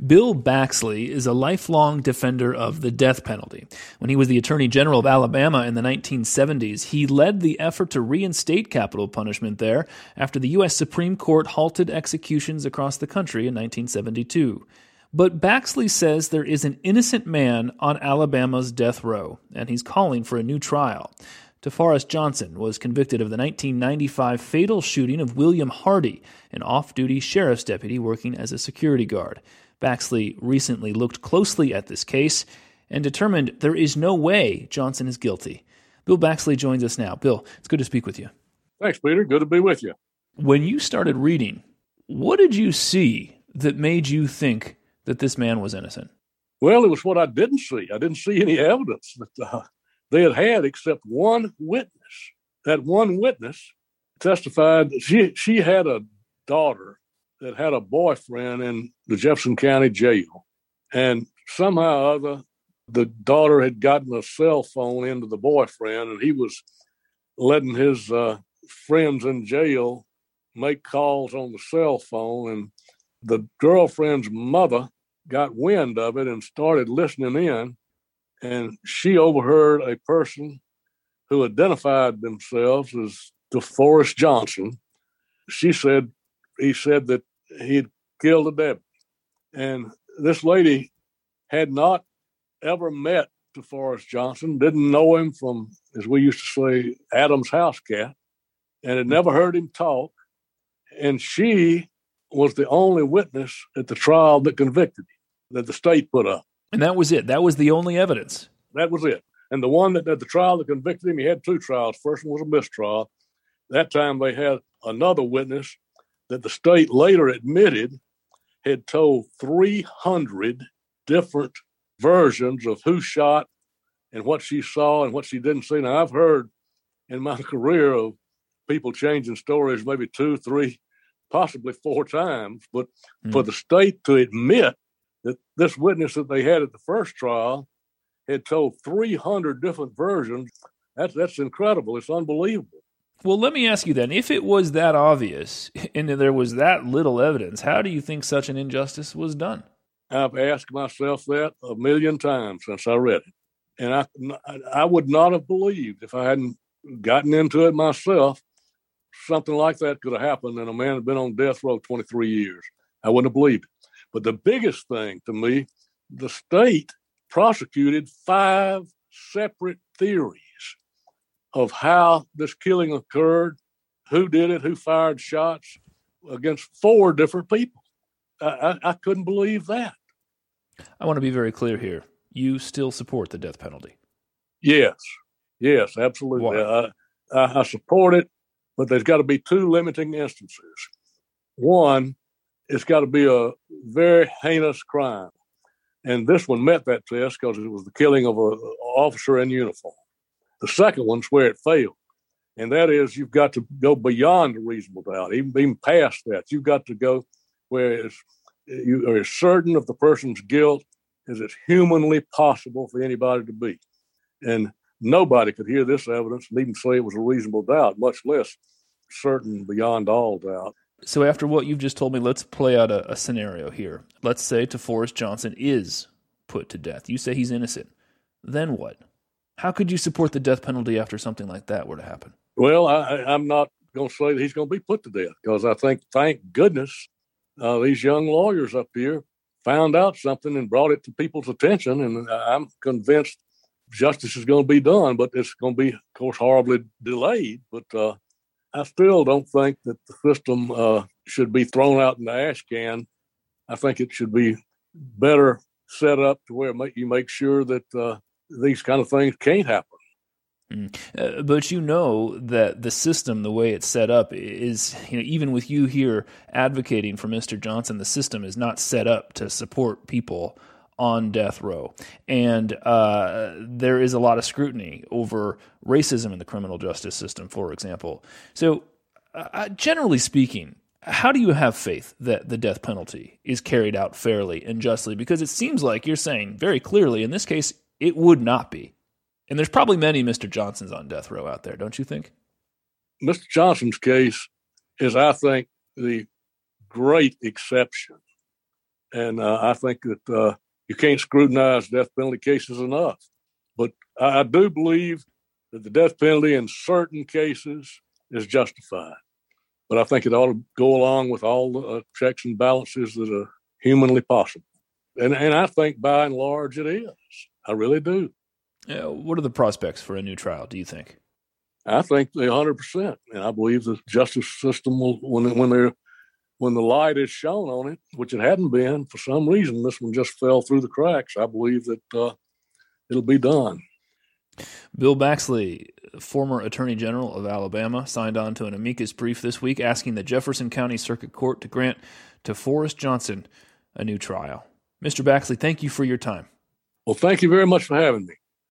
Bill Baxley is a lifelong defender of the death penalty. When he was the Attorney General of Alabama in the 1970s, he led the effort to reinstate capital punishment there after the U.S. Supreme Court halted executions across the country in 1972. But Baxley says there is an innocent man on Alabama's death row, and he's calling for a new trial. DeForest Johnson was convicted of the 1995 fatal shooting of William Hardy, an off-duty sheriff's deputy working as a security guard. Baxley recently looked closely at this case and determined there is no way Johnson is guilty. Bill Baxley joins us now. Bill, it's good to speak with you. Thanks, Peter. Good to be with you. When you started reading, what did you see that made you think that this man was innocent? Well, it was what I didn't see. I didn't see any evidence that they had except one witness. That one witness testified that she had a daughter that had a boyfriend in the Jefferson County Jail. And somehow or other, the daughter had gotten a cell phone into the boyfriend, and he was letting his friends in jail make calls on the cell phone. And the girlfriend's mother got wind of it and started listening in. And she overheard a person who identified themselves as DeForest Johnson. He said that he'd killed a deputy. And this lady had not ever met DeForest Johnson, didn't know him from, as we used to say, Adam's house cat, and had never heard him talk. And she was the only witness at the trial that convicted him, that the state put up. And that was it. That was the only evidence. That was it. And the one that at the trial that convicted him, he had two trials. First one was a mistrial. That time they had another witness that the state later admitted had told 300 different versions of who shot and what she saw and what she didn't see. Now, I've heard in my career of people changing stories maybe 2, 3, possibly 4 times, but for the state to admit that this witness that they had at the first trial had told 300 different versions, that's incredible. It's unbelievable. Well, let me ask you then, if it was that obvious and there was that little evidence, how do you think such an injustice was done? I've asked myself that a million times since I read it. And I would not have believed, if I hadn't gotten into it myself, something like that could have happened and a man had been on death row 23 years. I wouldn't have believed it. But the biggest thing to me, the state prosecuted 5 separate theories of how this killing occurred, who did it, who fired shots against 4 different people. I couldn't believe that. I want to be very clear here. You still support the death penalty? Yes, absolutely. I support it, but there's got to be 2 limiting instances. One, it's got to be a very heinous crime. And this one met that test because it was the killing of an officer in uniform. The second one's where it failed. And that is, you've got to go beyond a reasonable doubt, even past that. You've got to go where you are as certain of the person's guilt as it's humanly possible for anybody to be. And nobody could hear this evidence and even say it was a reasonable doubt, much less certain beyond all doubt. So after what you've just told me, let's play out a scenario here. Let's say DeForest Johnson is put to death. You say he's innocent. Then what? How could you support the death penalty after something like that were to happen? Well, I'm not going to say that he's going to be put to death because I think, thank goodness, these young lawyers up here found out something and brought it to people's attention, and I'm convinced justice is going to be done, but it's going to be, of course, horribly delayed. But I still don't think that the system should be thrown out in the ash can. I think it should be better set up to where you make sure that these kind of things can't happen. But you know that the system, the way it's set up, is, even with you here advocating for Mr. Johnson, the system is not set up to support people on death row. And there is a lot of scrutiny over racism in the criminal justice system, for example. So generally speaking, how do you have faith that the death penalty is carried out fairly and justly? Because it seems like you're saying very clearly, in this case, it would not be. And there's probably many Mr. Johnsons on death row out there, don't you think? Mr. Johnson's case is, I think, the great exception And I think that you can't scrutinize death penalty cases enough. But I do believe that the death penalty in certain cases is justified. But I think it ought to go along with all the checks and balances that are humanly possible. And I think by and large it is. I really do. What are the prospects for a new trial, do you think? I think they're 100%. And I believe the justice system will, when the light is shown on it, which it hadn't been for some reason, this one just fell through the cracks. I believe that it'll be done. Bill Baxley, former Attorney General of Alabama, signed on to an amicus brief this week asking the Jefferson County Circuit Court to grant to Forrest Johnson a new trial. Mr. Baxley, thank you for your time. Well, thank you very much for having me.